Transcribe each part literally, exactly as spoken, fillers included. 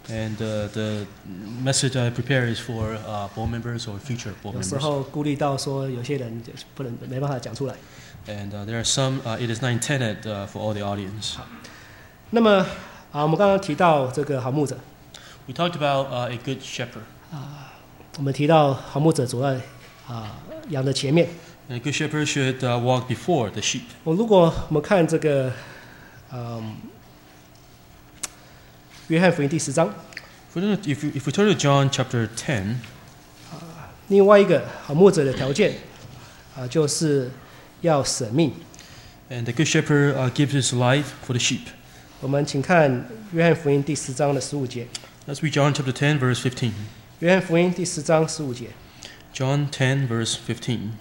And uh, the message I prepare is for uh, board members or future board 有 members. 时候顾虑到说有些人就是不能没办法讲出来。 And uh, there are some, uh, it is not intended uh, for all the audience. 那么啊，我们刚刚提到这个好牧者， We talked about uh, a good shepherd. 我们提到好牧者走在啊羊的前面。 And a good shepherd should uh, walk before the sheep. 我如果我们看这个，嗯，约翰福音第十章， If we, if we, if we turn to John chapter ten, 另外一个好牧者的条件啊，就是要舍命。 and the good shepherd uh, gives his life for the sheep. 我们请看约翰福音第十章的十五节。 Let's read John chapter ten, verse fifteen. 约翰福音第十章十五节， John ten, verse fifteen.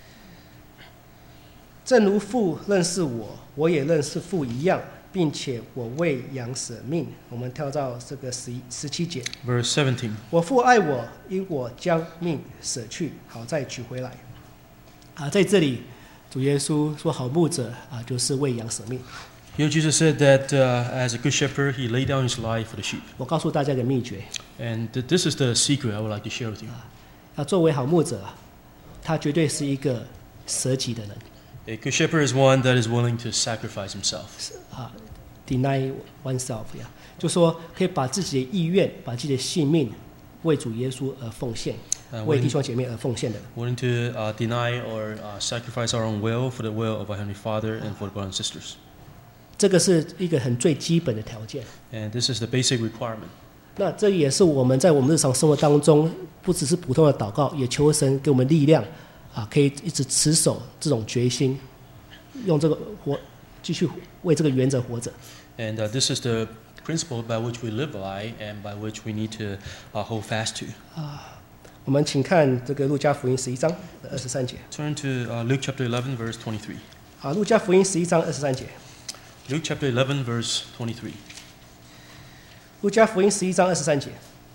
正如父认识我，我也认识父一样，并且我为羊舍命。我们跳到这个十一十七节， Verse seventeen. 我父爱我，因我将命舍去，好再取回来。啊，在这里，主耶稣说，好牧者啊，就是为羊舍命。 Here Jesus said that uh, as a good shepherd, he laid down his life for the sheep. 我告诉大家一个秘诀， And th- this is the secret I would like to share with you. 啊，作为好牧者啊，他绝对是一个舍己的人。 A good shepherd is one that is willing to sacrifice himself. 啊 ，deny oneself 呀，就说可以把自己的意愿、把自己的性命为主耶稣而奉献， Uh, 为弟 willing, 兄姐妹而奉献的人。 willing to uh, deny or uh, sacrifice our own will for the will of our Heavenly Father and for the brothers and sisters. 这个是一个很最基本的条件。 And this is the basic requirement. 那这也是我们在我们日常生活当中，不只是普通的祷告，也求神给我们力量，啊，可以一直持守这种决心，用这个活继续为这个原则活着。 And uh, this is the principle by which we live by and by which we need to uh, hold fast to. 我们请看这个路加福音十一章的二十三节。 Turn to uh, Luke chapter eleven, verse twenty-three. 啊，路加福音十一章二十三节。 Luke chapter eleven, verse twenty-three. 路加福音十一章二十三节。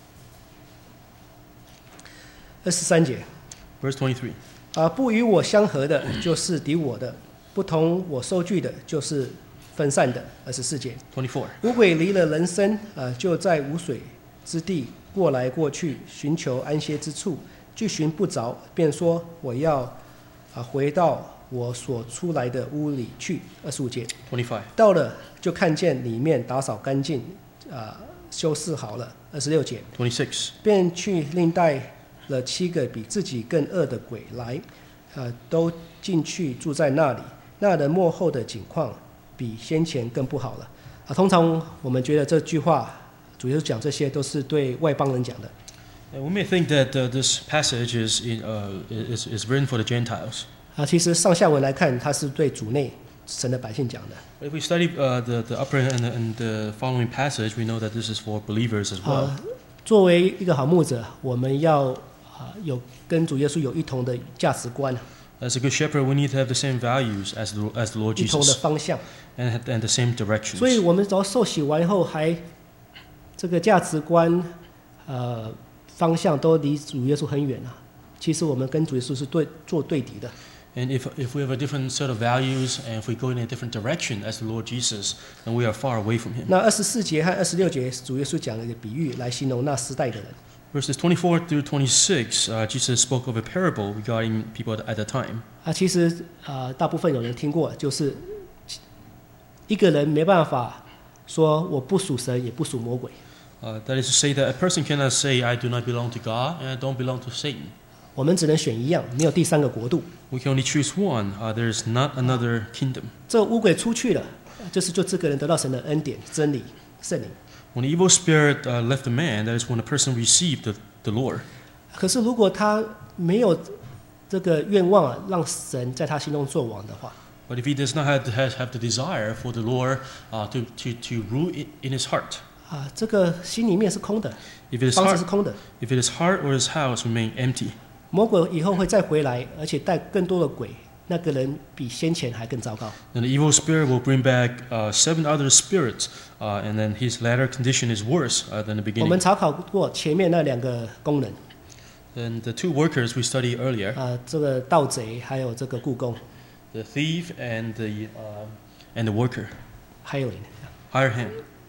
二十三节。 Verse twenty-three. 啊，不与我相合的，就是敌我的；不同我收据的，就是分散的。二十四节。 twenty-four. 五鬼离了人身，啊，就在无水之地过来过去，寻求安歇之处，据寻不着，便说我要啊回到我所出来的屋里去。二十五节。 twenty-five. 到了，就看见里面打扫干净，啊，修饰好了。二十六节。 twenty-six. 便去另带了七个比自己更恶的鬼来，呃，都进去住在那里。那人末后的景况比先前更不好了。啊，通常我们觉得这句话，主耶稣讲这些都是对外邦人讲的。 And we may think that uh, this passage is, in, uh, is, is written for the Gentiles. 啊，其实上下文来看，它是对主内神的百姓讲的。 But if we study uh, the, the upper and the, and the following passage, we know that this is for believers as well. 啊，作为一个好牧者，我们要啊有跟主耶稣有一同的价值观， As a good shepherd, we need to have the same values as the, as the Lord 一同的 Jesus 方向。 and, and the same directions. 所以，我们只要受洗完以后，还这个价值观、呃方向都离主耶稣很远啊。其实我们跟主耶稣是对做对敌的。 And if, if we have a different set of values and if we go in a different direction as the Lord Jesus, then we are far away from Him. 那二十四节和二十六节，主耶稣讲了一个比喻来形容那时代的人。 Verses twenty-four through twenty-six, uh, Jesus spoke of a parable regarding people at, at that time. 啊，其实啊、呃，大部分有人听过，就是一个人没办法说我不属神，也不属魔鬼。 Uh, that is to say that a person cannot say, I do not belong to God and I don't belong to Satan. 我们只能选一样，没有第三个国度。 We can only choose one. Uh, there is not another kingdom. 这污鬼出去了，就是就这个人得到神的恩典、真理、圣灵。 When the evil spirit uh, left the man, that is when a person received the, the Lord. 可是如果他没有这个愿望啊，让神在他心中做王的话， But if he does not have, has, have the desire for the Lord uh, to, to, to rule in, in his heart, 啊，这个心里面是空的， if it is 房子 heart, 是空的。 if it is heart or his house remain empty, 魔鬼以后会再回来，而且带更多的鬼，那个人比先前还更糟糕。 then the evil spirit will bring back uh, seven other spirits, uh, and then his latter condition is worse uh, than the 我们 beginning. 查考过前面那两个功能， And the two workers we studied earlier, 啊，这个盗贼还有这个雇工， the thief and the, uh, and the worker, 还有人， hire him.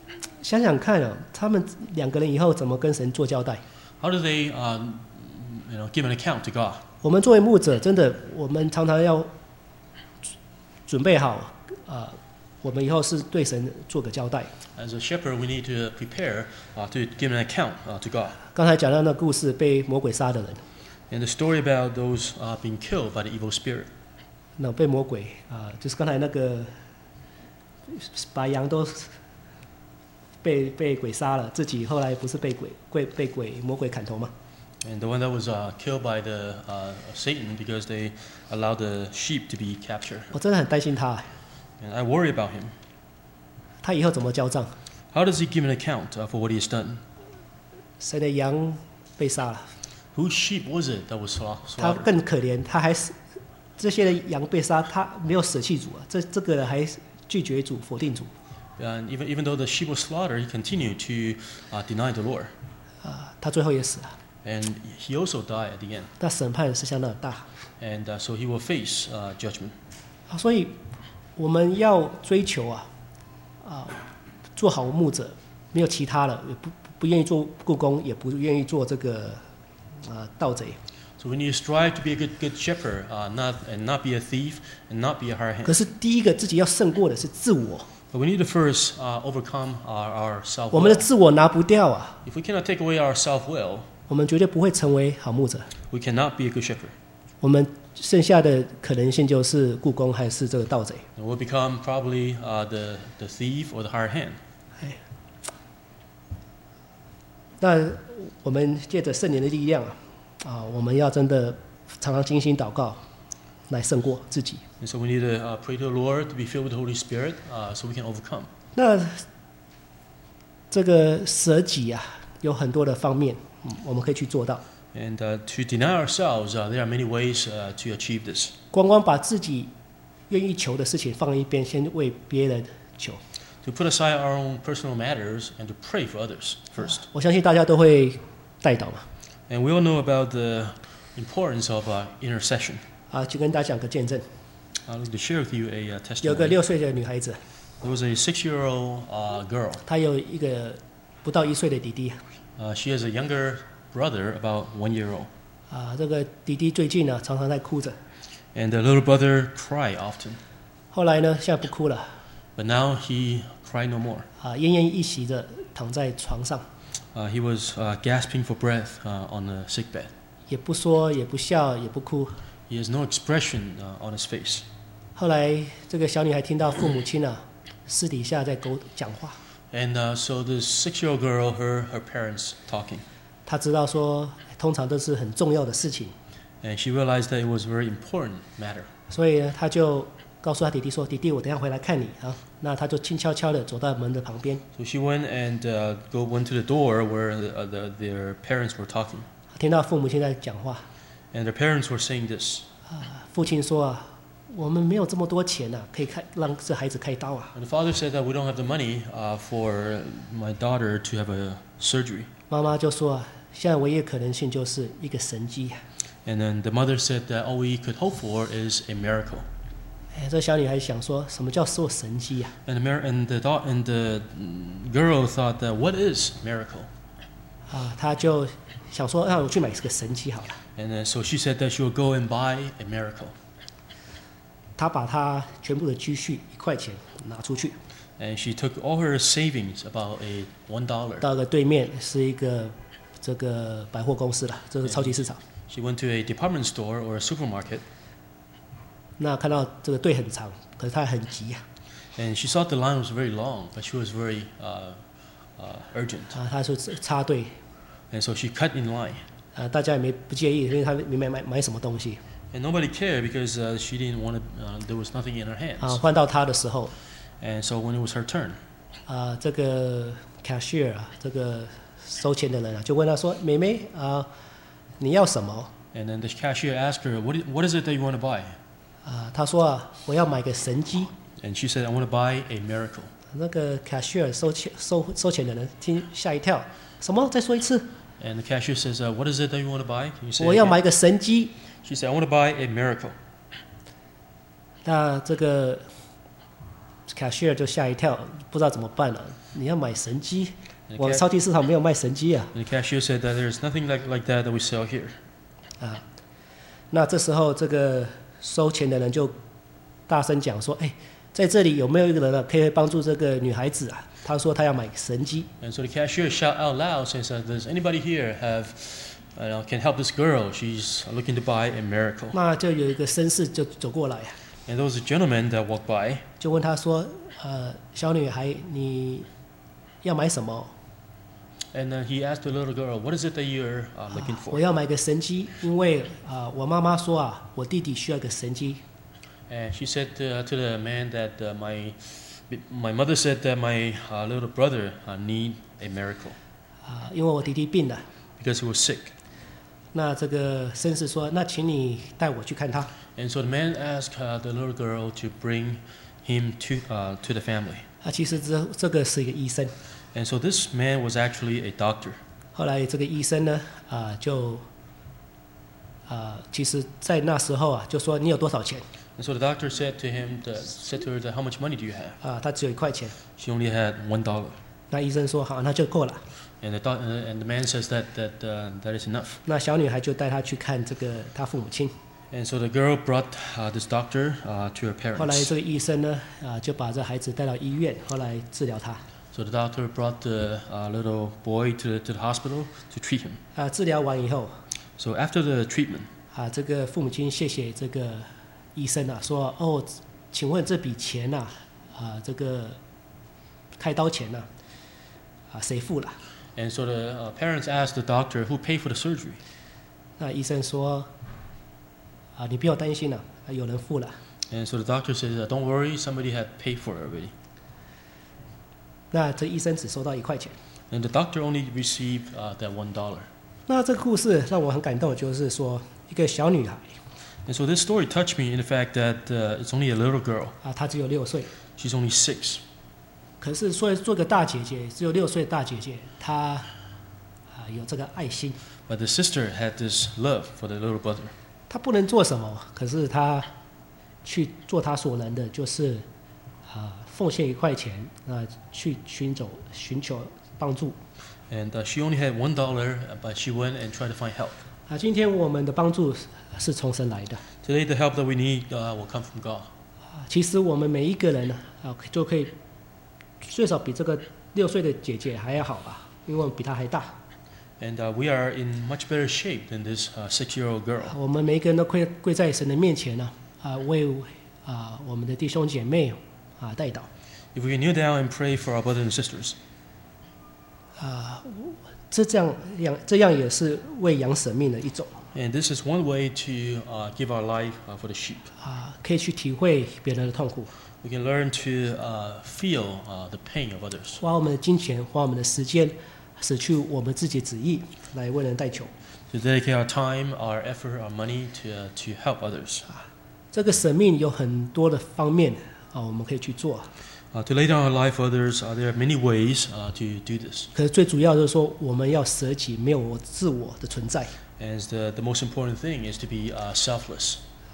想想看哦，他们两个人以后怎么跟神做交代？ How do they, um, you know, give an account to God? 我们作为牧者，真的，我们常常要准备好，呃，我们以后是对神做个交代。 As a shepherd, we need to prepare uh, to give an account uh, to God. 刚才讲到那故事，被魔鬼杀的人， And the story about those uh, being killed by the evil spirit. 那被魔鬼啊、呃，就是刚才那个白羊都被被鬼杀了，自己后来不是被鬼鬼被鬼魔鬼砍头吗？ And the one that was uh, killed by the uh, Satan because they allowed the sheep to be captured. 我真的很担心他， And I worry about him. 他以后怎么交账？ How does he give an account uh, for what he has done? 谁的羊被杀了？ Whose sheep was it that was sla- 他 slaughtered? 更可怜，他还是这些的羊被杀，他没有舍弃主啊，这这个人还拒绝主，否定主 And even, even though the sheep was slaughtered, he continued to uh, deny the Lord. 啊、他最后也死了。 And he also died at the end. 那审判是相当的大 And uh, so he will face uh, judgment. 啊，所以我们要追求啊啊，做好牧者，没有其他的，也不不愿意做雇工，也不愿意做这个啊盗贼。 So we need to strive to be a good, good shepherd, uh, not, and not be a thief, and not be a hard 可 hand. 是第一个自己要胜过的是自我， But we need to first uh, overcome our, our self 我们的 will. 自我拿不掉啊， If we cannot take away our self will, 我们绝对不会成为好牧者。 we cannot be a good shepherd. 我们剩下的可能性就是雇工还是这个盗贼。 And we'll become probably uh, the, the thief or the hard hand. 那我们借着圣灵的力量啊，啊，我们要真的常常精心祷告，来胜过自己。 And so we need to uh, pray to the Lord to be filled with the Holy Spirit uh, so we can overcome. 那这个舍己啊，有很多的方面，嗯，我们可以去做到。 And uh, to deny ourselves, uh, there are many ways uh, to achieve this. 光光把自己愿意求的事情放一边，先为别人求。 To put aside our own personal matters and to pray for others first. 我相信大家都会带祷嘛。 And we all know about the importance of uh, intercession. 啊，就跟大家讲个见证， I'd like to share with you a uh, 有个 testimony. 六岁的女孩子， There was a six-year-old uh, girl. 她有一个不到一岁的弟弟。 Uh, she has a younger brother, about one year old. 啊，这个弟弟最近呢，常常在哭着。 And the little brother cried often. 后来呢，现在不哭了， But now he cried no more. 啊，奄奄一息的躺在床上， Uh, he was uh, gasping for breath uh, on the sick bed. 也不说，也不笑，也不哭。 He has no expression uh, on his face. 后来这个小女孩听到父母亲啊私底下在沟讲话， And uh, so this six-year-old girl heard her parents talking. 她知道说，通常都是很重要的事情， And she realized that it was a very important matter. 所以呢，她就告诉她弟弟说：“弟弟，我等一下回来看你啊。”那她就轻悄悄的走到门的旁边， So she went and uh, go went to the door where the, uh, the, their parents were talking. 听到父母亲在讲话。 And their parents were saying this. 啊，父亲说啊，我们没有这么多钱啊，可以开让这孩子开刀啊。 And the father said that we don't have the money uh, for my daughter to have a surgery. 妈妈就说啊，现在唯一的可能性就是一个神迹。 And then the mother said that all we could hope for is a miracle. 哎，这小女孩想说，什么叫做神迹啊？ And the, mir- and the, thought, and the mm, girl thought that what is miracle? 啊，她就想说，那我去买个神迹好了。 And then, so she said that she would go and buy a miracle. 她把她全部的积蓄一块钱拿出去， And she took all her savings, about a one dollar. 到了对面是一个这个百货公司了，这是超级市场。 She went to a department store or a supermarket, 那看到这个队很长，可是她很急啊， and she saw the line was very long, but she was very uh, uh, urgent. 啊，她说插队， And so she cut in line. 啊，大家也没不介意，因为她没买买买什么东西 And nobody cared because uh, she didn't want to, uh, there was nothing in her 啊。 hands. 换到她的时候， And so when it was her turn, 啊，这个 cashier 啊，这个收钱的人啊，就问她说：“妹妹啊，你要什么 and then the cashier asked her, what is, what is it that you want to buy? 啊？”她说：“啊，我要买个神机。” And she said, I want to buy a miracle. 那个 cashier 收钱收收钱的人听吓一跳，什么？再说一次。 And the cashier says, uh, what is it that you want to buy? Can you say 我 it 要 again? 买个神机。 She said, I want to buy a miracle. 那这个 cashier 就吓一跳，不知道怎么办了。你要买神机， And 我 the, 超 ca- 级市场没有卖神机啊。 and the cashier said that there's nothing like, like that that we sell here. 啊，那这时候这个收钱的人就大声讲说：“哎，在这里有没有一个人呢，可以帮助这个女孩子啊？”他说他要买神机。 And so the cashier shout out loud says, uh, does anybody here have, uh, know, can help this girl? She's looking to buy a miracle. 那就有一个绅士就走过来， And there was a gentleman that walked by. 就问他说：“呃，小女孩，你要买什么？” And uh, he asked the little girl, what is it that you're uh, looking 我 for? 要买个神机，因为啊、呃我妈妈说啊，我弟弟需要个神机。 And she said uh, to the man that uh, my, my mother said that my uh, little brother uh, need a miracle 啊、因为我弟弟病了。 because he was sick. 那这个绅士说：“那请你带我去看他。” And so the man asked uh, the little girl to bring him to, uh, to the family. 啊，其实这这个是一个医生。 And so this man was actually a doctor. 后来这个医生呢，啊、就啊、其实，在那时候啊，就说你有多少钱？ And so the doctor said to him, that, said to her, that, how much money do you have? 啊、他只有一块钱。 She only had one dollar. 那医生说好，那就够了。 And the, doc- uh, and the man says that, that, uh, that is enough. 那小女孩就带他去看这个他父母亲。 And so the girl brought uh, this doctor uh, to her 后来 parents. 这个医生呢，啊、就把这孩子带到医院，后来治疗他。 So the doctor brought the uh, little boy to, to the hospital to treat him. 啊、治疗完以后， So after the treatment, 啊，这个父母亲谢谢这个医生啊，说哦，请问这笔钱呐、啊，这个开刀钱呐、啊，谁付了？ and so the uh, parents asked the doctor who paid for the surgery. 那医生说，啊，你不要担心了、啊，有人付了。 And so the doctor says, uh, don't worry, somebody had paid for it already. 那这医生只收到一块钱。 And the doctor only received uh, that one dollar. 那这个故事让我很感动，就是说一个小女孩 And so this story touched me in the fact that uh, it's only a little girl. 啊，她只有六岁， She's only six. 可是说做个大姐姐，只有六岁的大姐姐，她啊有这个爱心。 But the sister had this love for the little brother. 她不能做什么，可是她去做她所能的，就是啊奉献一块钱啊去寻找寻求帮助。 And uh, she only had one dollar, but she went and tried to find help. 啊，今天我们的帮助是从神来的。 Today, the help that we need uh, will come from God. 啊，其实我们每一个人呢，啊，就可以最少比这个六岁的姐姐还要好吧，因为我们比她还大。 And uh, we are in much better shape than this uh, six-year-old girl. 我们每一个人都跪跪在神的面前呢，啊，为啊我们的弟兄姐妹啊代祷。 If we can kneel down and pray for our brothers and sisters, 啊，这这样样这样也是为养生命的一种 and this is one way to uh, give our life uh, for the sheep. 啊，可以去体会别人的痛苦， We can learn to uh, feel uh, the pain of others. 花我们的金钱，花我们的时间，舍去我们自己旨意来为人代求。 To dedicate our time, our effort, our money to, uh, to help others. 这个生命有很多的方面啊，我们可以去做。 Uh, to lay down our life for others, uh, there are many ways uh, to do this. 可是最主要就是说，我们要舍己，没有我自我的存在。 And the, the most important thing is to be uh, selfless.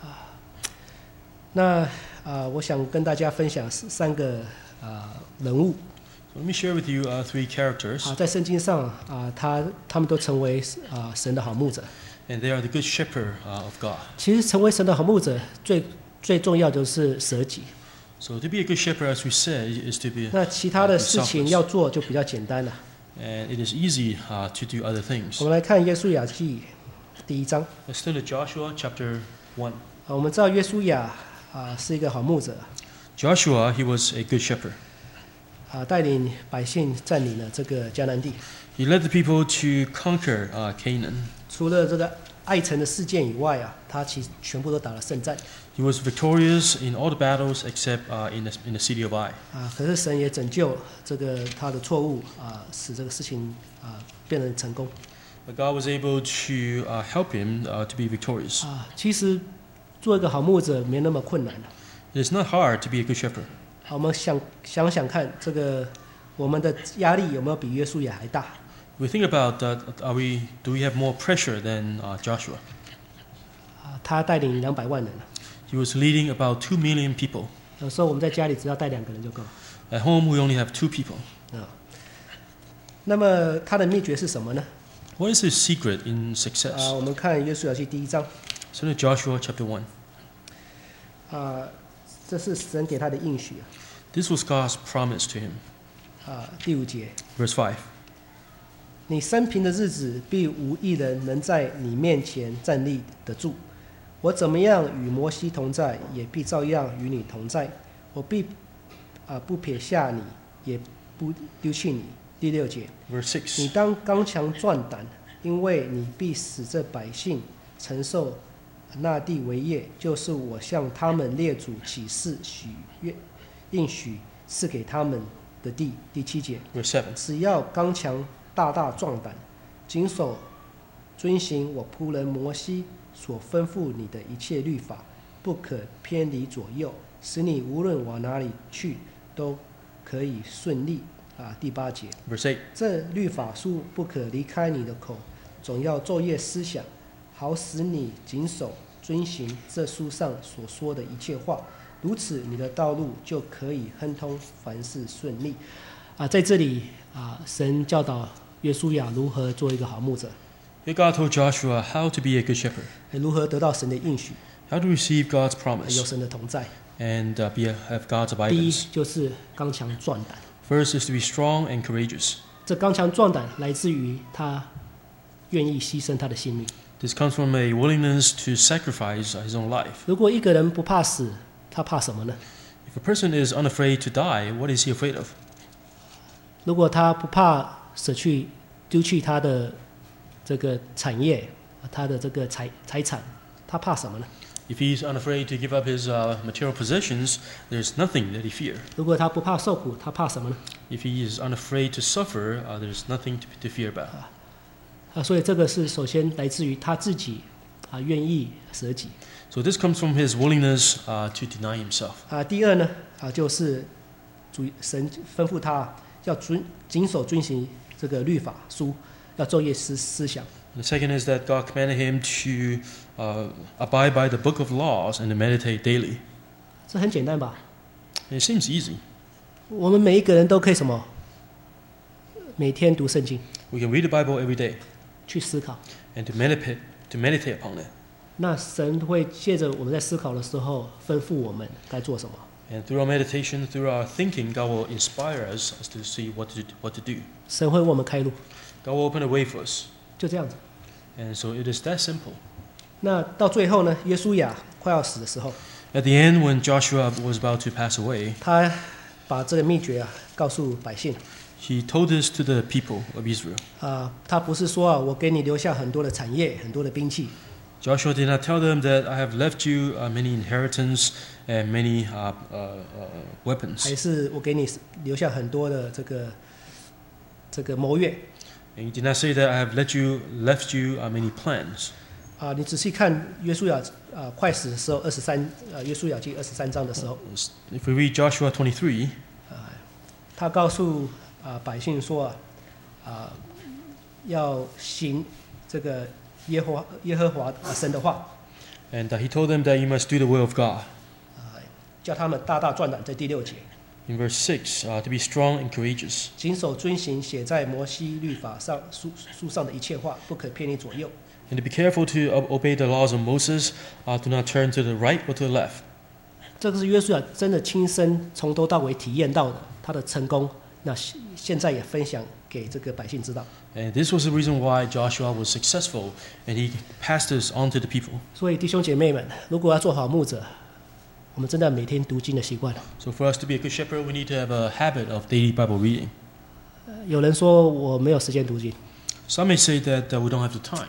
那啊，我想跟大家分享三个啊人物 So let me share with you uh, three characters, 啊，在圣经上啊，他他们都成为啊神的好牧者。 and they are the good shepherd uh, of God. 其实成为神的好牧者，最最重要就是舍己。 So to be a good shepherd, as we said, is to be, 那其他的事情要做就比较简单了。 and it is easy uh, to do other 我 things. 们来看《约书亚记》第一章 Let's turn to Joshua chapter one. 啊，我们知道约书亚啊是一个好牧者 Joshua, he was a good shepherd. 啊，带领百姓占领了这个迦南地。 He led the people to conquer uh, Canaan. 除了这个爱城的事件以外啊，他其实全部都打了胜战 He was victorious in all the battles except uh, in, the, in the city of Ai. 啊。可是神也拯救这个他的错误啊，使这个事情啊变得成功 But God was able to uh, help him uh, to be victorious. 啊。其实做一个好牧者没那么困难 It is not hard to be a good shepherd. 好，我们想想想看，这个我们的压力有没有比约书亚还大？ We think about that. Are we? Do we have more pressure than uh, Joshua? 啊，他带领两百万人， He was leading about two million people. 有时候我们在家里只要带两个人就够了。 At home, we only have two people. 啊，那么它的秘诀是什么呢？ What is his secret in 啊， success? 我们看约书亚记第一章， So in Joshua chapter one. 啊，这是神给他的应许 This was God's promise to him. 啊，第五节， Verse five. 你生平的日子，必无一人能在你面前站立得住。我怎么样与摩西同在，也必照样与你同在。我必啊不撇下你，也不丢弃你。第六节， Verse 你 six. 当刚强壮胆，因为你必使这百姓承受那地为业，就是我向他们列祖起誓许愿应许赐给他们的地。第七节， Verse seven. 只要刚强大大壮胆，谨守遵行我仆人摩西所吩咐你的一切律法，不可偏离左右，使你无论往哪里去都可以顺利。啊，第八节， Verse eight. 这律法书不可离开你的口，总要昼夜思想，好使你谨守遵行这书上所说的一切话。如此，你的道路就可以亨通，凡事顺利。啊，在这里啊，神教导约书亚如何做一个好牧者， Here God told Joshua how to be a good shepherd, 如何得到神的应许， how to receive God's 有 promise, 神的同在。 and uh, be a, have God's 第一 abidance. 就是刚强壮胆， First is to be strong and courageous. 这刚强壮胆来自于他愿意牺牲他的性命。 This comes from a willingness to sacrifice his own life. 如果一个人不怕死，他怕什么呢？ If a person is unafraid to die, what is he afraid of? 如果他不怕舍去丢弃他的这个产业，他的这个财财产，他怕什么呢？ If he's unafraid to give up his uh, material possessions, there's nothing that he fear. 如果他不怕受苦，他怕什么呢？ If he is unafraid to suffer, uh, there's nothing to, to fear about. 啊，所以这个是首先来自于他自己啊愿意舍己 So this comes from his willingness uh, to deny himself. 啊。第二呢啊，就是主神吩咐他要遵谨守遵行这个律法书，要昼夜思思想。 And the second is that God commanded him to uh, abide by the book of laws and to meditate daily. 这很简单吧？ And it seems easy. 我们每一个人都可以什么？每天读圣经， We can read the Bible every day 去思考。 and to meditate to meditate upon it. 那神会借着我们在思考的时候，吩咐我们该做什么。 And through our meditation, through our thinking, God will inspire us as to see what to what to do. 神会为我们开路， God will open a way for us. 就这样子。 And so it is that simple. 那到最后呢，约书亚快要死的时候， At the end, when Joshua was about to pass away, 他把这个秘诀啊告诉百姓 he told this to the people of Israel. 啊，他不是说啊，我给你留下很多的产业，很多的兵器， Joshua did not tell them that I have left you uh, many inheritance and many uh, uh, uh, weapons. 还是我给你留下很多的这个这个谋略 And he did not say that I have let you left you uh, many plans. 啊。你仔细看约书亚啊快死的时候，二十三呃约书亚记二十三章的时候， If we read Joshua twenty-three, 他告诉啊百姓说啊啊要行这个耶和华耶和华啊神的话， and uh, he told them that you must do the will of God. 叫他们大大壮胆，在第六节。 In verse six, uh, to be strong and courageous, 谨守遵行写在摩西律法上书书上的一切话，不可偏离左右。 and to be careful to uh, obey the laws of Moses, uh, do not turn to the right or to the left. 这个是约书亚真的亲身从头到尾体验到的，他的成功。那现现在也分享给这个百姓知道。 And this was the reason why Joshua was successful, and he passed this on to the people. 所以弟兄姐妹们，如果要做好牧者，我们真的每天读经的习惯。 So for us to be a good shepherd, we need to have a habit of daily Bible reading. 有人说我没有时间读经， Some may say that uh, we don't have the time.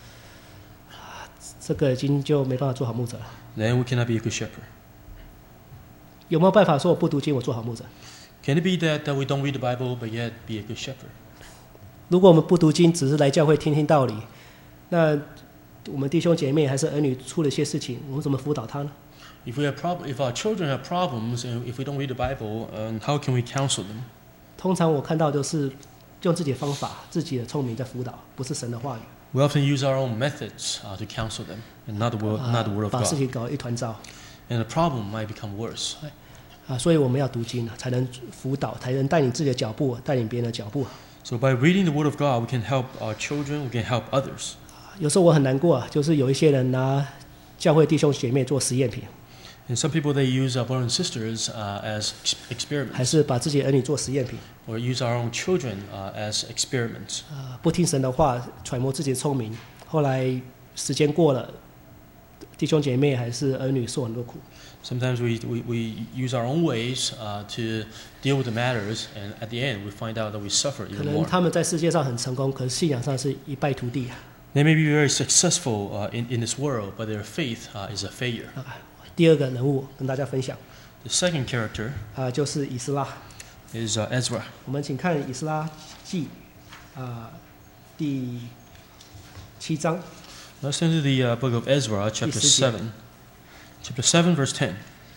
这个已经就没办法做好牧者了。 Then we cannot be a good shepherd. 有没有办法说我不读经，我做好牧者？ Can it be that, that we don't read the Bible but yet be a good shepherd? 如果我们不读经，只是来教会听听道理，那我们弟兄姐妹还是儿女出了些事情，我们怎么辅导他呢？ If we have prob- if our children have problems and if we don't read the Bible, um, how can we counsel them? 通常我看到都是用自己的方法、自己的聪明在辅导，不是神的话语。 We often use our own methods uh, to counsel them, and not the word, 啊 not the word of 把事 God. 情搞得一团糟。 And the problem might become worse. 啊，所以我们要读经啊，才能辅导，才能带领自己的脚步，带领别人的脚步。 So by reading the Word of God, we can help our children, we can help others. 有时候我很难过啊，就是有一些人拿教会弟兄姐妹做实验品， And some people, they use our brothers and sisters uh, as 还 experiments, 是把自己的儿女做实验品， or use our own children uh, as experiments. 啊，不听神的话，揣摩自己的聪明，后来时间过了，弟兄姐妹还是儿女受很多苦。 Sometimes we, we, we use our own ways uh, to deal with the matters, and at the end, we find out that we suffer 可 even 能 more. 他们在世界上很成功，可是信仰上是一败涂地啊。 They may be very successful uh, in, in this world, but their faith uh, is a failure. 啊第二个人物跟大家分享 The second character 啊，就是以斯拉。 is uh, Ezra. 我们请看以斯拉记啊第七章 Let's turn to the uh, book of Ezra, chapter 第十节。 seven. Chapter seven, verse ten.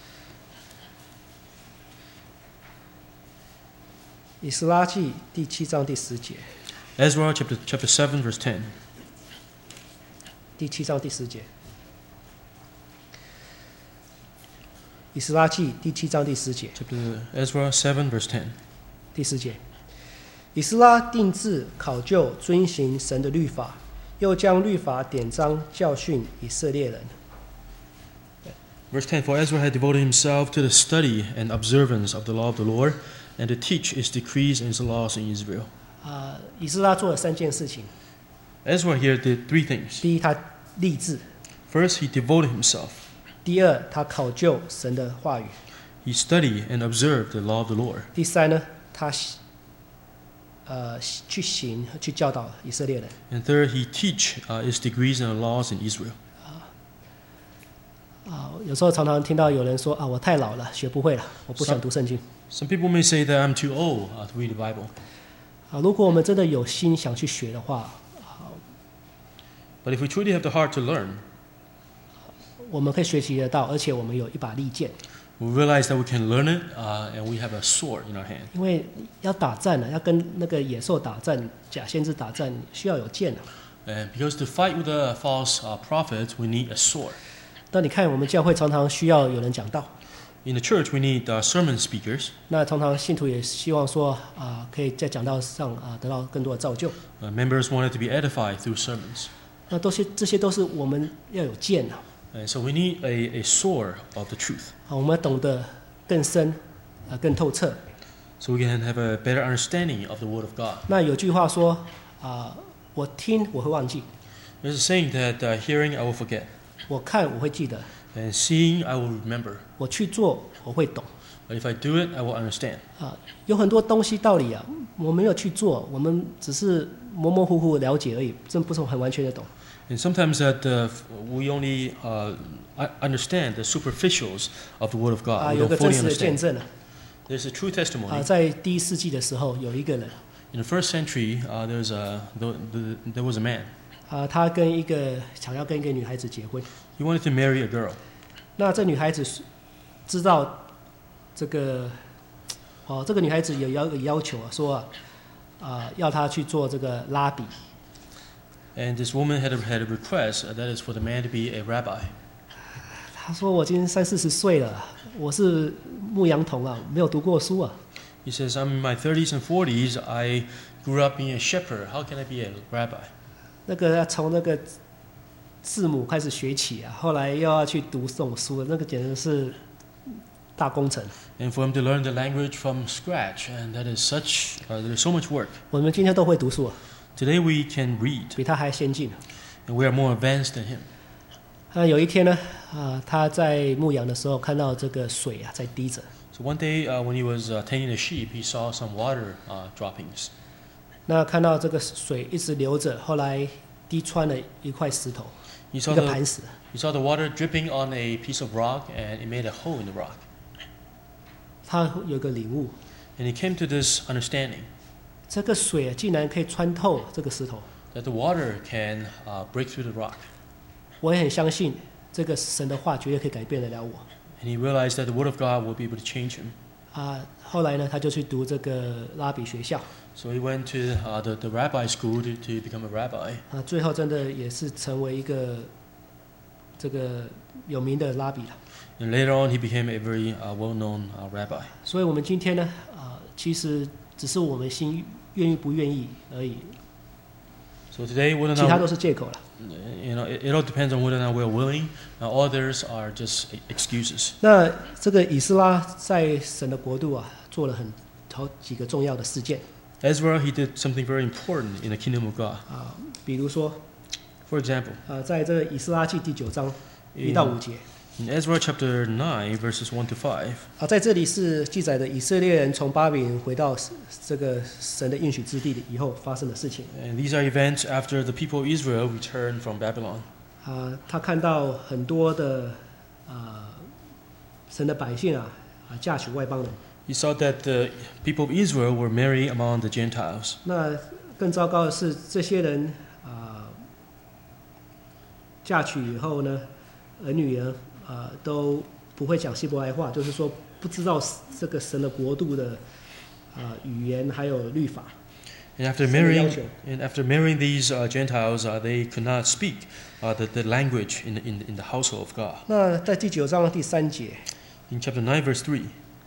以斯拉记第七章第十节， Ezra, chapter, chapter seven, verse ten. 第七章第十节。以斯拉记第七章第十节， Chapter Ezra seven, verse ten. 第十节。以斯拉定志考究遵行神的律法，又将律法典章教训以色列人。 Verse ten. For Ezra had devoted himself to the study and observance of the law of the Lord, and to teach his decrees and his laws in Israel. 啊，以斯拉做了三件事情。 Ezra here did three things. 第一，他立志； First, he devoted himself. 第二，他考究神的话语； He studied and observed the law of the Lord. 第三呢，他呃去行去教导以色列人。 And third, he teach uh, his decrees and the laws in Israel. 啊，有时候常常听到有人说啊，我太老了，学不会了，我不想读圣经。 Some people may say that I'm too old uh, to read the Bible. 啊，如果我们真的有心想去学的话， But if we truly have the heart to learn, 我们可以学习得到，而且我们有一把利剑， we realize that we can learn it, uh, and we have a sword in our hand. 因为要打战呢，要跟那个野兽打战、假先知打战，需要有剑的。 And because to fight with the false uh, prophets, we need a sword. 那你看，我们教会常常需要有人讲道， In the church, we need uh, sermon speakers. 那常常信徒也希望说啊，可以在讲道上啊得到更多的造就。 Uh, members wanted to be edified through sermons. 那都是这些都是我们要有剑的 And so we need a, a sword of the truth. 啊，我们懂得更深啊更透彻。 So we can have a better understanding of the Word of God. 那有句话说啊，我听我会忘记， There's a saying that uh, hearing I will forget, 我看我会记得， and seeing I will remember. 我去做我会懂 But if I do it, I will understand. 啊。有很多东西道理啊，我没有去做，我们只是模模糊糊了解而已，真不是很完全的懂。 And sometimes that uh, we only uh, understand the superficials of the Word of 啊， God. 有 We 个 don't 真 fully 实的见 understand. 证啊， There's a true 啊， testimony. 在第一世纪的时候，有一个人 In the first century, uh, there was a the, the, there was a man. 啊，他跟一个想要跟一个女孩子结婚， He wanted to marry a girl. 那这女孩子知道这个，哦，这个女孩子有要有要求啊，说啊，啊，要他去做这个拉比。 And this woman had a, had a request uh, that is for the man to be a rabbi. 他说：“我今年三四十岁了，我是牧羊童啊，没有读过书啊。 He says, I'm in my thirties and forties. I grew up being a shepherd. How can I be a rabbi? 那个要从那个字母开始学起啊，后来又要去读这种书，那个简直是大工程。 And for him to learn the language from scratch, and that is such, uh, there's so much work. 我们今天都会读书啊， Today we can read, 比他还先进。 and we are more advanced than him. 啊，有一天呢，啊，他在牧羊的时候看到这个水啊在滴着， So one day uh, when he was uh, tending the sheep, he saw some water uh, droppings. 那看到这个水一直流着，后来滴穿了一块石头， He 一 saw 个 the 磐石。 he saw the water dripping on a piece of rock, and it made a hole in the rock. 他有个领悟， And he came to this understanding 这个水啊竟然可以穿透这个石头。 that the water can uh, break through the rock. 我也很相信这个神的话绝对可以改变得了我。 And he realized that the Word of God will be able to change him. 啊，后来呢，他就去读这个拉比学校， So he went to uh, the, the rabbi school to, to become a rabbi. 啊，最后真的也是成为一个这个有名的拉比了。 And later on, he became a very uh, well-known uh, rabbi. 所以我们今天呢，啊、呃，其实只是我们心愿意不愿意而已， So today, whether or 其他 not 都是借口了。 you know, it, it all depends on whether or not we're willing. Uh, others are just excuses. 那这个以斯拉在神的国度啊，做了很好几个重要的事件 Ezra, he did something very important in the kingdom of God. 啊、比如说 For example, 啊、在这个以斯拉记第九章一到五节 in Ezra chapter nine, verses one to five, 啊，在这里是记载的以色列人从巴比伦回到这个神的应许之地以后发生的事情 and these are events after the people of Israel returned from Babylon. 啊。他看到很多的啊神的百姓啊啊嫁娶外邦人。 He saw that the people of Israel were married among the Gentiles. 那更糟糕的是，这些人啊、嫁娶以后呢，儿女儿啊、都不会讲希伯来话，就是说不知道这个神的国度的啊、语言还有律法。 And after 神的 marrying, 要求 and after marrying these uh, Gentiles, uh, they could not speak uh, the, the language in the, in, the, in the household of God. 那在第九章的第三节 In chapter nine, verse three,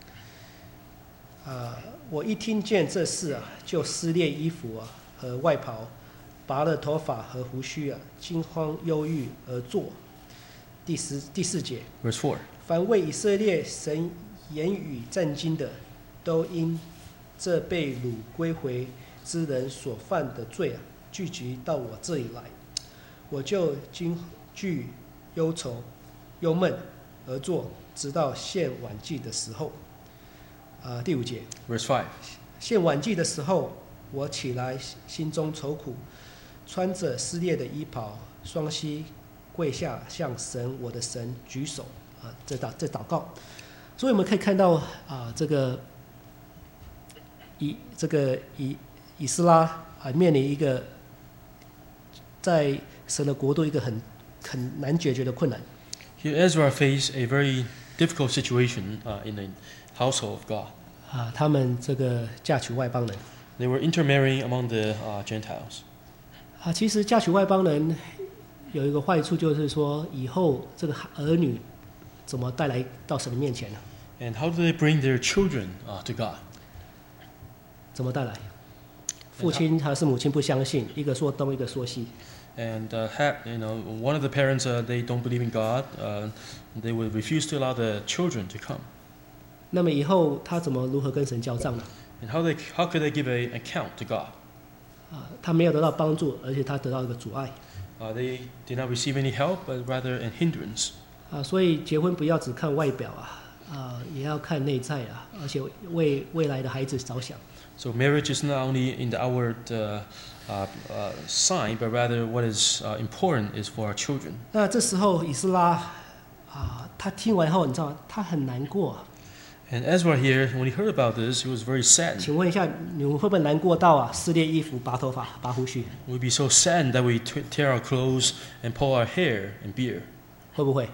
啊、我一听见这事啊，就撕裂衣服啊和外袍，拔了头发和胡须啊，惊慌忧郁而坐。第十第四节。 verse four. 凡为以色列神言语战惊的，都因这被掳归回之人所犯的罪啊，聚集到我这里来，我就惊惧忧愁、忧闷而坐，直到献晚祭的时候。啊、第五节， Verse five. 献晚祭的时候，我起来，心中愁苦，穿着撕裂的衣袍，双膝跪下，向神我的神举手啊，这祷这祷告。所以我们可以看到啊，这个以这个以以斯拉啊，面临一个在神的国度一个很很难解决的困难。 Here Ezra faced a very difficult situation uh, in the household of God. 啊，他们这个嫁娶外邦人 They were intermarrying among the uh, Gentiles. 啊，其实嫁娶外邦人有一个坏处，就是说以后这个儿女怎么带来到神的面前呢？ And how do they bring their children uh, to God? 怎么带来？父亲还是母亲不相信，一个说东，一个说西。 And uh, ha- you know, one of the parents uh, they don't believe in God. Uh, they would refuse to allow the children to come. 那么以后他怎么如何跟神交账呢？ And how they how could they give an account to God? 啊，他没有得到帮助，而且他得到一个阻碍。 Uh, they did not receive any help, but rather an hindrance. 啊，所以结婚不要只看外表啊，啊，也要看内在啊，而且为未来的孩子着想。 So marriage is not only in the outward uh, uh, uh, sign, but rather what is uh, important is for our children. 那这时候以斯拉啊，他听完后，你知道他很难过。 And Ezra here, when he heard about this, he was very saddened. 请问一下，你们会不会难过到啊，撕裂衣服、拔头发、拔胡须？ We'd be so saddened that we t- tear our clothes and pull our hair and beard. 会不会？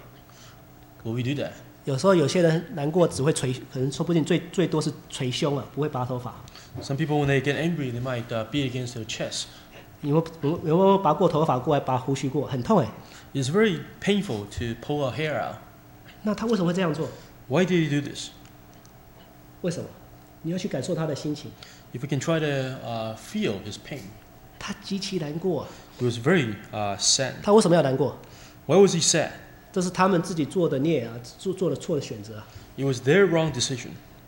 Will we do that? 有时候有些人难过只会捶，可能说不定最最多是捶胸啊，不会拔头发。 Some people, when they get angry, they might uh, beat against their chest. 有没有有有没有拔过头发过来拔胡须过？很痛哎。 It's very painful to pull our hair out. 那他为什么会这样做？ Why did he do this? 为什么？你要去感受他的心情， If we can try to uh, feel his pain, 他极其难过啊。 he was very uh, sad. 他为什么要难过？ Why was he sad? 这是他们自己做的孽啊，做做了错的选择啊。 It was their wrong decision.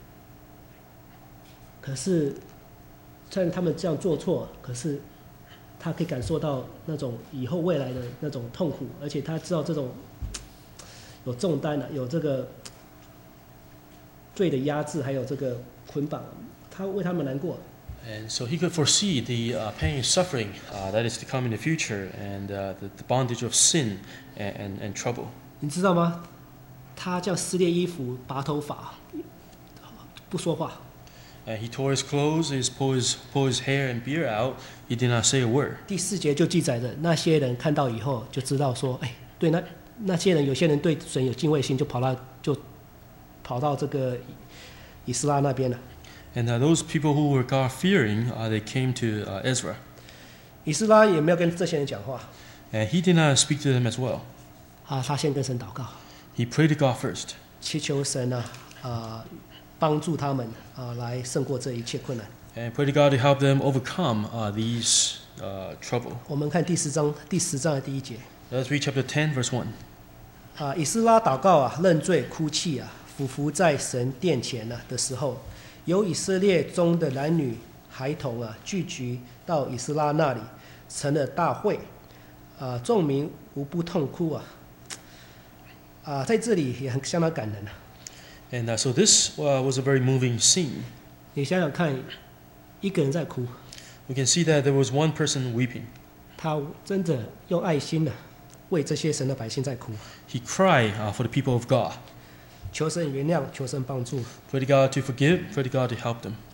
可是，虽然他们这样做错，可是他可以感受到那种以后未来的那种痛苦，而且他知道这种有重担啊，有这个罪的压制，还有这个捆绑，他为他们难过。 And so he could foresee the uh, pain and suffering uh, that is to come in the future and uh, the, the bondage of sin and, and, and trouble. 你知道吗？他这样撕裂衣服、拔头发，不说话。 And he tore his clothes, he pulled his, pulled his hair and beard out. He did not say a word. 第四节就记载着那些人看到以后就知道说，哎，对那那些人，有些人对神有敬畏心，就跑到就跑到这个以斯拉那边了。 And uh, those people who were God-fearing, uh, they came to uh, Ezra. 以斯拉也没有跟这些人讲话， And he did not speak to them as well. 啊，他先跟神祷告， He prayed to God first 祈求神啊啊帮助他们啊来胜过这一切困难。 and prayed to God to help them overcome uh, these uh, trouble. 我们看第十章第十章的第一节 Let's read chapter ten, verse one. 啊，以斯拉祷告啊，认罪哭泣啊，俯伏在神殿前呢、啊、的时候，有以色列中的男女孩童啊聚集到以斯拉那里，成了大会啊，众民无不痛哭啊啊，在这里也很相当感人啊。 And uh, so this uh, was a very moving scene. 你想想看，一个人在哭， We can see that there was one person weeping. 他真的用爱心的为这些神的百姓在哭， He cried uh, for the people of God. 求神原谅，求神帮助。 Pray to God to forgive, pray to God to help them.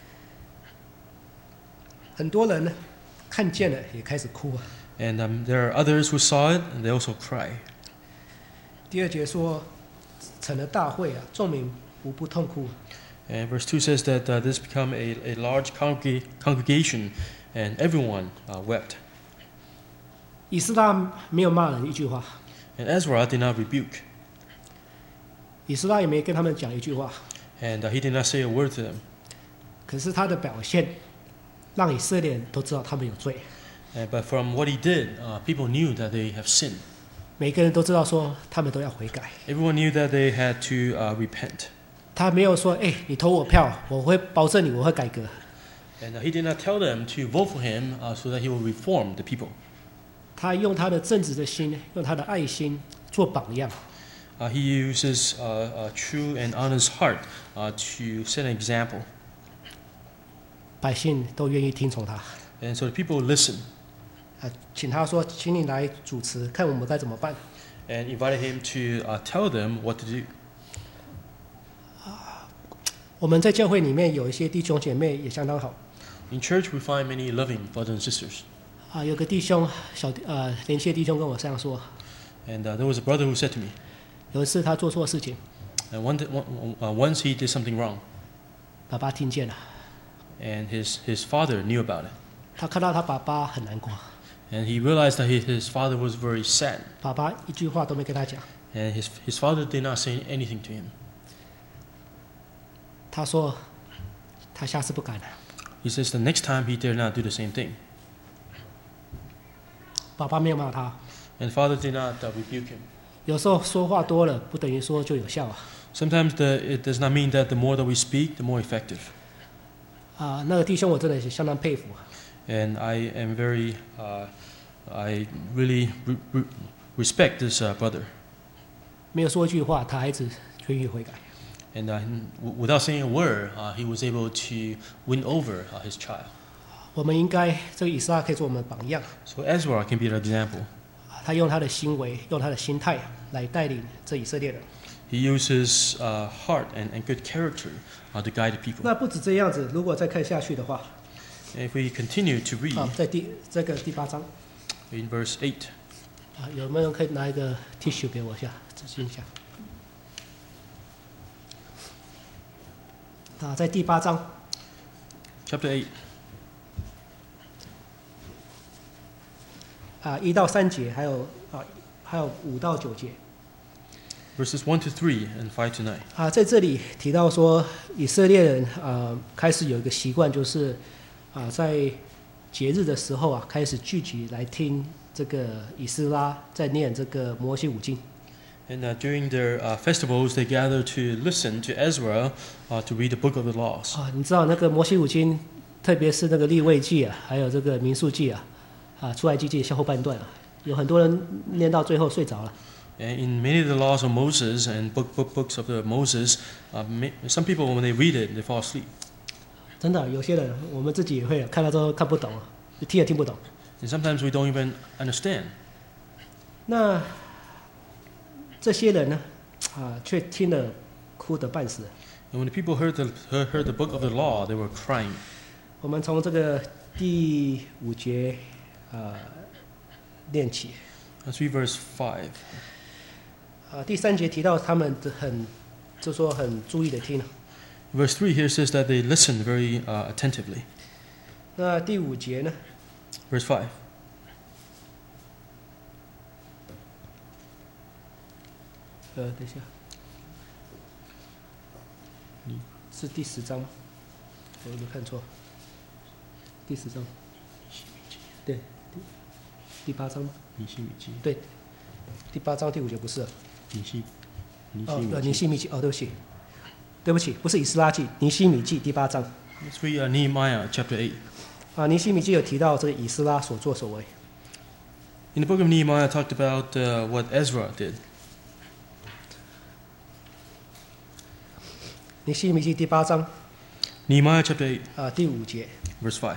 很多人呢看见了也开始哭啊。 And um, there are others who saw it, and they also cry. 第二节说，成了大会啊，众民无不痛哭。 And verse two says that uh, this became a, a large congreg- congregation, and everyone uh, wept. 以斯拉没有骂人一句话， And Ezra did not rebuke, 以斯拉也没跟他们讲一句话， and uh, he did not say a word to them. 可是他的表现让以色列人都知道他们有罪， Uh, but from what he did, uh, people knew that they have sinned. 每个人都知道说他们都要悔改。 Everyone knew that they had to uh, repent. 他没有说，哎，你投我票，我会保证你我会改革。 And uh, he did not tell them to vote for him uh, so that he will reform the people. 他用他的正直的心，用他的爱心做榜样， Uh, he uses uh, a true and honest heart uh, to set an example. 百姓都愿意听从他。 And so the people listened 啊，请他说，请你来主持，看我们该怎么办。 and invited him to uh, tell them what to do. 我们在教会里面有一些弟兄姐妹也相当好 In church, we find many loving brothers and sisters. 啊，有个弟兄小呃年轻的弟兄跟我这样说， And uh, there was a brother who said to me, 有一次他做错事情， and one, one, uh, once he did something wrong, 爸爸听见了， and his, his father knew about it. 他看到他爸爸很难过， And he realized that he, his father was very sad. 爸爸一句话都没跟他讲， And his, his father did not say anything to him. 他说他下次不敢了。 He says the next time he dare not do the same thing. 爸爸没有骂他， And father did not uh, rebuke him. 有时候说话多了不等于说就有效啊。 Sometimes the, it does not mean that the more that we speak, the more effective. 啊，那个弟兄我真的是相当佩服啊。 And I am very, uh, I really re- re- respect this uh, brother. 没有说一句话，他孩子愿意悔改。 And uh, w- without saying a word, uh, he was able to win over uh, his child. 我们应该这个以斯拉可以做我们的榜样， So Ezra can be an example. 他用他的行为，用他的心态来带领这以色列人。 He uses uh, heart and, and good character uh, to guide the people. 那不止这样子，如果再看下去的话， And if we continue to read 啊，在第这个第八章 in verse eight, 啊，有没有人可以拿一个 tissue 给我一下，仔细一下。啊，在第八章 chapter eight, 啊一到三节，还有啊还有五到九节 verses one to three and five to nine. 啊，在这里提到说，以色列人啊开始有一个习惯，就是啊在节日的时候啊，开始聚集来听这个以斯拉在念这个摩西五经。 And uh, during their uh, festivals, they gather to listen to Ezra uh, to read the book of the laws. 啊，你知道那个摩西五经，特别是那个立位记啊，还有这个民数记啊，啊出埃及记后半段啊，有很多人念到最后睡着了。 And in many of the laws of Moses and book, book, books of the Moses, uh, ma- some people, when they read it, they fall asleep. 真的，有些人我们自己也会看到之后看不懂，听也听不懂。 And sometimes we don't even understand. 那这些人呢，啊，却听了哭得半死。 And when the people heard the, heard, heard the book of the law, they were crying. 我们从这个第五节啊念起。 Let's read verse five. 啊，第三节提到他们的很，就说很注意的听。 Verse three here says that they listened very uh, attentively. 那第五节呢？ Verse five. 呃，等一下，是第十章，我有没有看错？第十章，对，第第八章吗？ 尼希米记。 对，第八章第五节不是。 尼希，尼希哦，呃，尼米记。 希米记，哦，对不起，对不起，不是以斯拉记，尼希米记第八章。 Let's read uh, Nehemiah chapter eight. 啊，尼希米记有提到这个以斯拉所作所为。 In the book of Nehemiah, talked about uh, what Ezra did. 尼希米记第八章 Nehemiah chapter eight, 啊第五节， verse five.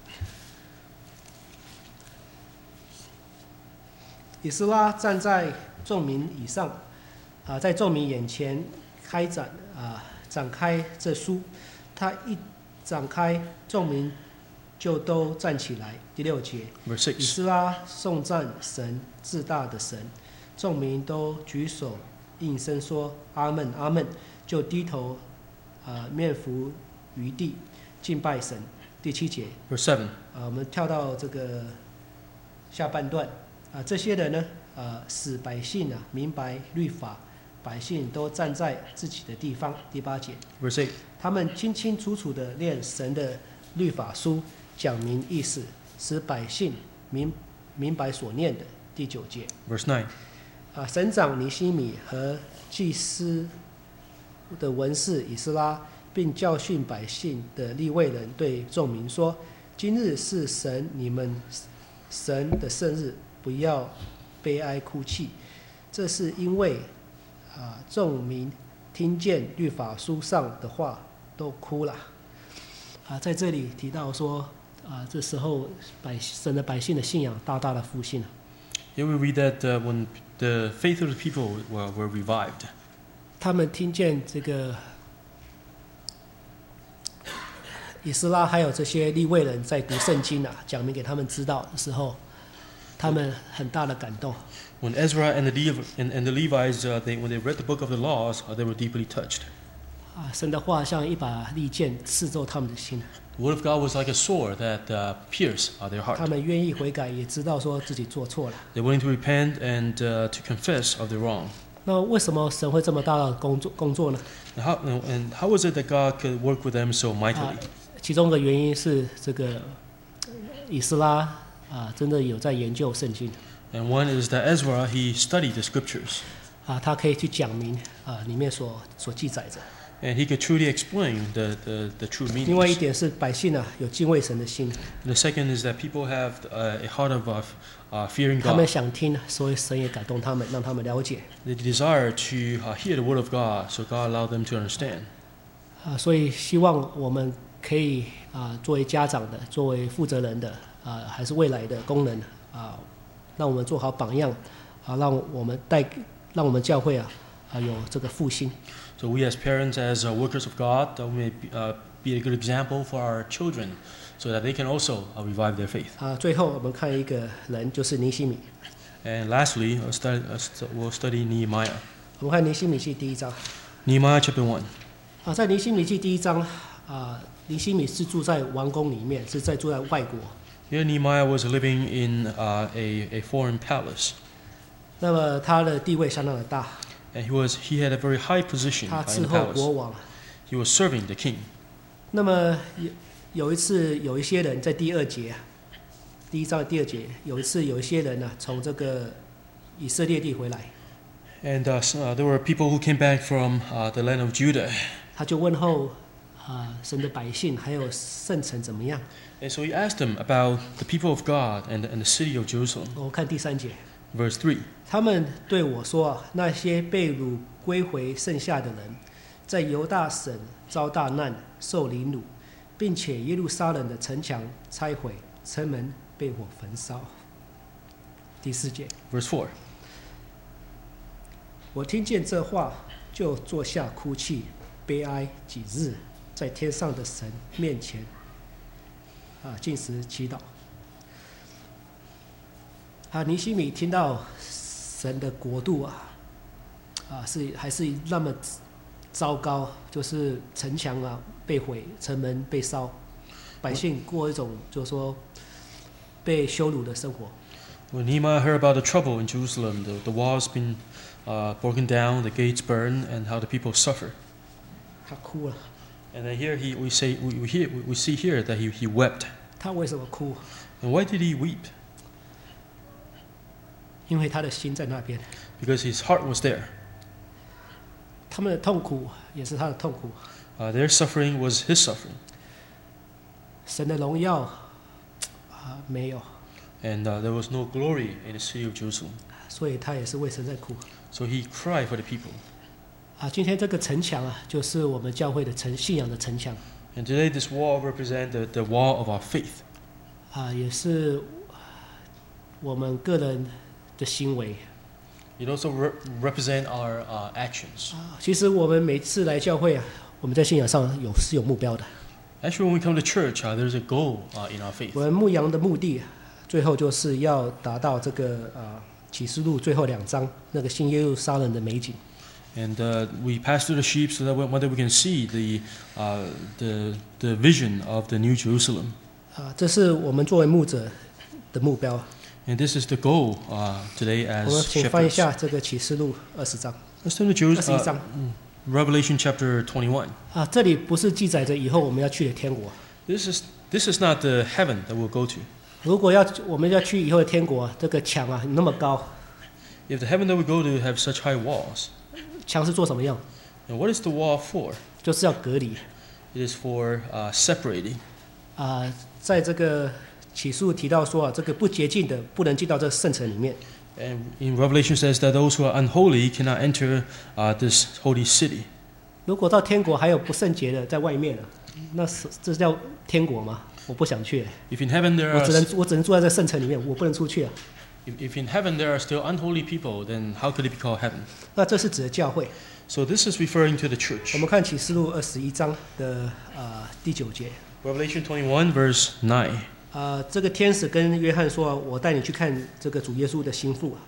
以斯拉站在众民以上，啊，在众民眼前开展啊展开这书，他一展开，众民就都站起来。第六节， Verse 以 six. 斯拉颂赞神，至大的神，众民都举手应声说阿门阿门，就低头啊面伏于地敬拜神。第七节， Verse seven. 啊，我们跳到这个下半段啊，这些人呢，呃，使百姓啊明白律法，百姓都站在自己的地方。第八节， Verse eight. 他们清清楚楚地念神的律法书，讲明意思，使百姓明明白所念的。第九节， Verse nine. 啊，省长尼希米和祭司的文士以斯拉，并教训百姓的利未人对众民说：今日是神你们神的圣日，不要悲哀哭泣。这是因为啊，众民听见律法书上的话都哭了。啊，在这里提到说啊，这时候百神的百姓的信仰大大的复兴了。 Here we read that uh, when the faith of the people were, were revived, 他们听见这个以斯拉还有这些利未人在读圣经啊，讲明给他们知道的时候，他们很大的感动。 when Ezra and the, Lev- and, and the Levites, uh, they, when they read the book of the laws, uh, they were deeply touched. 啊，神的话像一把利剑刺中他们的心， The word of God was like a sword that uh, pierced uh, their 他 heart. 们愿意悔改，也知道说自己做错了。 They're willing to repent and uh, to confess of their wrong. 那为什么神会这么大的工作工作呢？ And how, and how was it that God could work with them so mightily? 啊，其中一个原因是这个以斯拉啊，真的有在研究圣经 And one is that Ezra, he studied the scriptures, 啊，他可以去讲明啊里面所所记载着。 and he could truly explain the, the, the true 另外一 meanings. 点是百姓啊有敬畏神的心， And the second is that people have uh, a heart of uh, uh, fearing 他们 God. 想听，所以神也感动他们，让他们了解 They desire to uh, hear the word of God, so God allowed them to understand. 啊。所以希望我们可以啊，作为家长的，作为负责人的啊，还是未来的工人啊，让我们做好榜样啊，让我们带，让我们教会啊啊有这个复兴。 So we as parents, as uh, workers of God, uh, we may be, uh, be a good example for our children, so that they can also uh, revive their faith. 啊，最后我们看一个人，就是尼希米。 And lastly, we'll study, uh, st- we'll study Nehemiah. 我们看尼希米记第一章 Nehemiah chapter one. 啊，在尼希米记第一章啊，尼希米是住在王宫里面，是在住在外国。 Here Nehemiah was living in uh, a, a foreign palace, 那么他的地位相当的大， and he was he had a very high position 他 uh, 伺 in the 候国 palace. 王。 He was serving the king. 那么有有一次，有一些人在第二节，第一章的第二节，有一次有一些人呢、从这个以色列地回来， And uh, s- uh, there were people who came back from uh, the land of Judah. 他就问候啊、神的百姓还有圣城怎么样？ And so he asked them about the people of God and, and the city of Jerusalem. 我看第三节， Verse three. 他们对我说啊，那些被掳归回剩下的人，在犹大省遭大难，受凌辱，并且耶路撒冷的城墙拆毁，城门被火焚烧。第四节， Verse four. 我听见这话，就坐下哭泣，悲哀几日，在天上的神面前，啊，进食祈祷。啊，尼希米听到神的国度啊，啊是还是那么糟糕，就是城墙啊被毁，城门被烧，百姓过一种就是说被羞辱的生活。 When Nehemiah heard about the trouble in Jerusalem, the, the walls been uh, broken down, the gates burned, and how the people suffer. 他哭了。 And then here he, we say we, we, hear, we see here that he, he wept. 他为什么哭？ And why did he weep? 因为他的心在那边。 Because his heart was there. 他们的痛苦也是他的痛苦。 Uh, their suffering was his suffering. 神的荣耀啊没有， And uh, there was no glory in the city of Jerusalem. 所以他也是为神在哭。 So he cried for the people. 啊，今天这个城墙啊，就是我们教会的城信仰的城墙。 And today this wall represents the, the wall of our faith. 啊，也是我们个人的行为。 It also re- represents our uh, actions. 啊，其实我们每次来教会啊，我们在信仰上有是有目标的。 Actually, when we come to church, uh, there's a goal uh, in our faith. 我们牧羊的目的，最后就是要达到这个啊启示录最后两章那个新耶路撒冷的美景。 And uh, we pass through the sheep so that one day we can see the, uh, the, the vision of the New Jerusalem. 啊，这是我们作为牧者的目标。 And this is the goal uh, today 我们 as 请翻一 shepherds. 下这个启示录二十章。 Let's turn to Jeru- 二十一 uh, 章 Revelation chapter twenty-one. 啊，这里不是记载着以后我们要去的天国。 This is, this is not the heaven that we'll go to. 如果要我们要去以后的天国，这个墙啊那么高， If the heaven that we go to have such high walls, 墙是做什么用？ then what is the wall for? 就是要隔离 It is for uh, separating. 啊。在这个启示录提到说啊，这个不洁净的不能进到这个圣城里面。 And in Revelation says that those who are unholy cannot enter uh, this holy city. 如果到天国还有不圣洁的在外面了，那是这叫天国吗？我不想去， If in heaven there 我 are 只能我只能住在这圣城里面，我不能出去啊。 if, if in heaven there are still unholy people, then how could it be called heaven? 那这是指的教会。 So this is referring to the church. 我们看启示录二十一章的啊、第九节 Revelation twenty-one verse nine. 啊、这个天使跟约翰说：“我带你去看这个主耶稣的心腹啊。”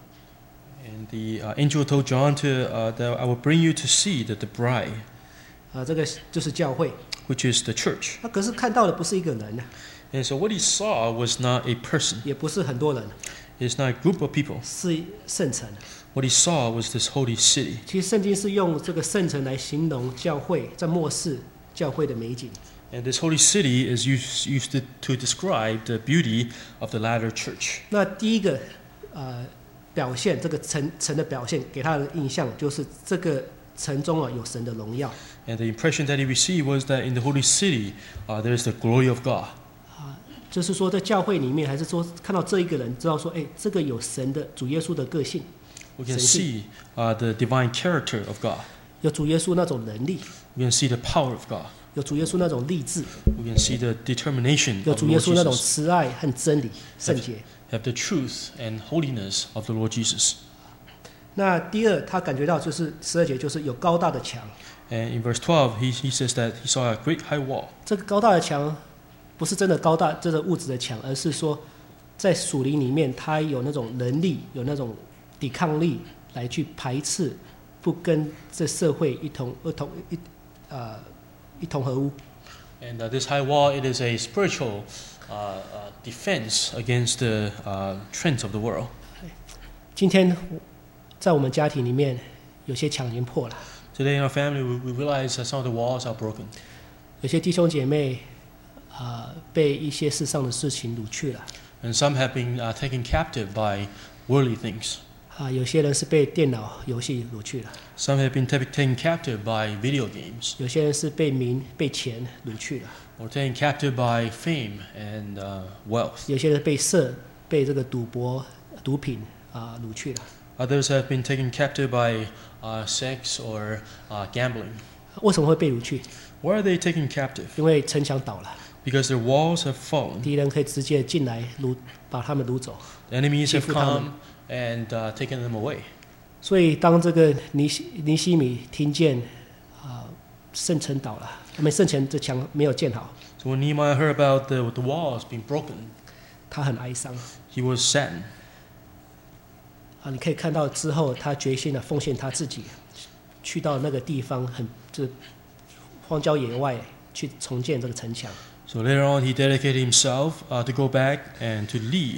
And the uh, angel told John to uh, that I will bring you to see that the bride, 啊，这个就是教会。 which is the church. 那可是看到的不是一个人啊， And so what he saw was not a person. 也不是很多人， It's not a group of people. 是圣城。 What he saw was this holy city. 其实圣经是用这个圣城来形容教会在末世教会的美景。 And this holy city is used, used to, to describe the beauty of the latter church. 那第一个呃表现，这个城城的表现给他的印象就是这个城中啊有神的荣耀。 And the impression that he received was that in the holy city, uh, there is the glory of God. 就是说，在教会里面，还是说看到这一个人，知道说，哎，这个有神的主耶稣的个性， We can 神性， see uh, the divine character of God. 有主耶稣那种能力， We can see the power of God. 有主耶稣那种励志， We can see the determination 有 of 主 the 耶 Lord 稣那种 Jesus. 慈爱和真理、圣洁。 Have the truth and holiness of the Lord Jesus. 那第二，他感觉到就是十二节，就是有高大的墙。 And in verse twelve, he, he says that he saw a great high wall. 这个高大的墙，不是真的高大，这个物质的墙，而是说，在属灵里面，他有那种能力，有那种抵抗力，来去排斥，不跟这社会一同、一同、一呃一同合污。 And uh, this high wall, it is a spiritual uh, uh, defense against the uh, trends of the world. 今天在我们家庭里面，有些墙已经破了， Today in our family, we, we realize that some of the walls are broken. 有些弟兄姐妹啊、呃被一些世上的事情掳去了， And some have been uh, taken captive by worldly things. 啊、有些人是被电脑游戏掳去了， Some have been ta- taken captive by video games, 有些人是被名、被钱掳去了， or taken captive by fame and uh, wealth. 有些人被色、被这个赌博、毒品啊、掳去了。 Others have been taken captive by uh, sex or uh, gambling. 为什么会被掳去？ Why are they taken captive? 因为城墙倒了， Because their walls have fallen. 敌人可以直接进来掳，把他们掳走。 The enemies have 欺负他们。 come and uh, taken them away. 所以当这个尼西尼西米听见啊、圣城倒了，他们圣城这墙没有建好， So when Nehemiah heard about the, the walls being broken, 他很哀伤 he was saddened. 啊。你可以看到之后，他决心了奉献他自己，去到那个地方很就是荒郊野外去重建这个城墙。 So later on, he dedicated himself uh, to go back and to lead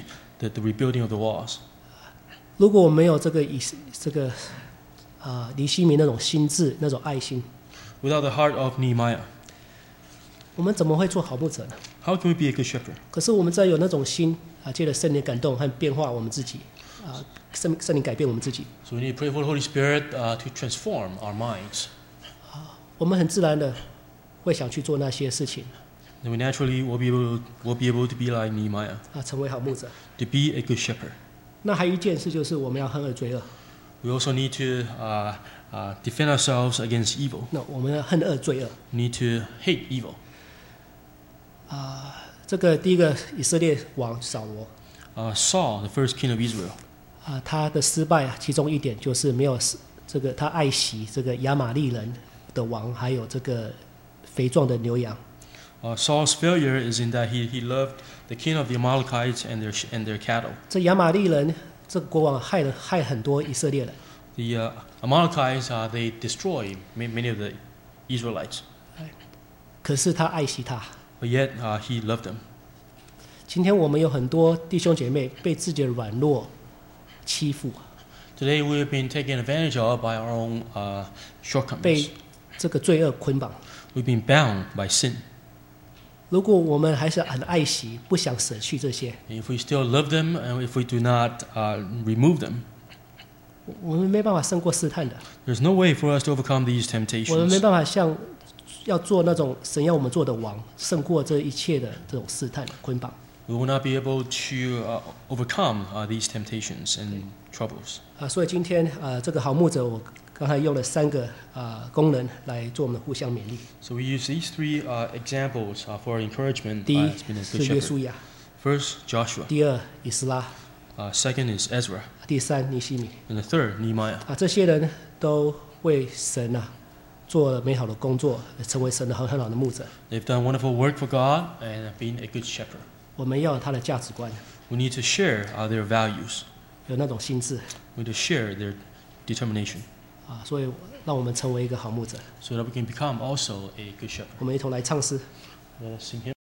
the, the rebuilding of the walls. 如果我们没有这个以这个啊尼希米那种心智、那种爱心， Without the heart of Nehemiah, 我们怎么会做好牧者呢？ how can we be a good shepherd? 可是我们在有那种心啊，借着圣灵感动和变化我们自己啊，圣圣灵改变我们自己， So we need to pray for the Holy Spirit uh, to transform our minds. 我们很自然的会想去做那些事情 Then we naturally will be able will be able to be like Nehemiah, 啊，成为好牧者。 to be a good shepherd. 那还有一件事就是我们要恨恶罪恶。 We also need to uh, uh, defend ourselves against evil. 那我们要恨恶罪恶 We need to hate evil. 啊。这个第一个以色列王扫罗 Uh, Saul, the first king of Israel, 啊，他的失败其中一点就是没有这个他爱惜这个亚玛利人的王，还有这个肥壮的牛羊。 uh, Saul's failure is in that he, he loved the king of the Amalekites and their and their cattle. 这亚玛利人这个国王害了害很多以色列人， The uh, Amalekites, uh, they destroy ma- many of the Israelites, 可是他爱惜他。 but yet uh, he loved them. 今天我们有很多弟兄姐妹被自己的软弱欺负， Today we have been taken advantage of by our own uh, 被 shortcomings. 这个罪恶捆绑。 We've been bound by sin. 如果我们还是很爱惜，不想舍去这些， And if we still love them, and if we do not uh, remove them, 我们没办法胜过试探的。 there's no way for us to overcome these 我们没 temptations. 办法像要做那种神要我们做的王，胜过这一切的这种试探捆绑 We will not be able to uh, overcome uh, these temptations and troubles. 啊。所以今天啊，这个好牧者，我刚才用了三个啊功能来做我们的互相勉励。 So we use these three uh, examples uh, for encouragement 第 uh, 一 as being a 是 good 约 shepherd. 书亚， First, Joshua. 第二以斯拉， Uh, second is Ezra. 第三尼希米 And the third, Nehemiah. 啊，这些人都为神啊做了美好的工作，成为神的很很好的牧者。 They've done wonderful work for God and have been a good shepherd. 我们要有他的价值观， We need to share uh, their values. 有那种心智 We need to share their determination 啊，所以让我们成为一个好牧者。 so that we can become also a good shepherd. 我们一同来唱诗。 Let us sing hymn.